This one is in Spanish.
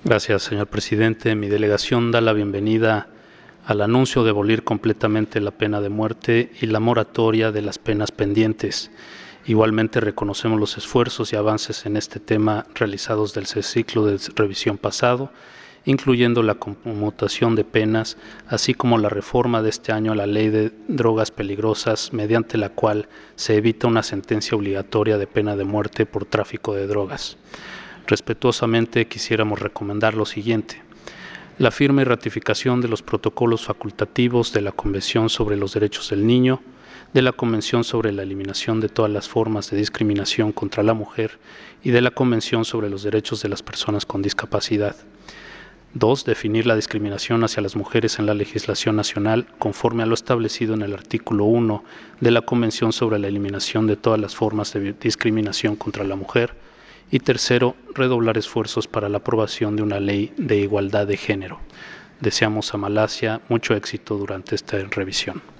Gracias, señor presidente. Mi delegación da la bienvenida al anuncio de abolir completamente la pena de muerte y la moratoria de las penas pendientes. Igualmente reconocemos los esfuerzos y avances en este tema realizados del ciclo de revisión pasado, incluyendo la conmutación de penas, así como la reforma de este año a la Ley de Drogas Peligrosas, mediante la cual se evita una sentencia obligatoria de pena de muerte por tráfico de drogas. Respetuosamente quisiéramos recomendar lo siguiente: la firma y ratificación de los protocolos facultativos de la Convención sobre los Derechos del Niño, de la Convención sobre la Eliminación de todas las formas de discriminación contra la mujer y de la Convención sobre los Derechos de las Personas con Discapacidad. 2. Definir la discriminación hacia las mujeres en la legislación nacional conforme a lo establecido en el artículo 1 de la Convención sobre la Eliminación de todas las formas de discriminación contra la mujer. Y tercero, redoblar esfuerzos para la aprobación de una ley de igualdad de género. Deseamos a Malasia mucho éxito durante esta revisión.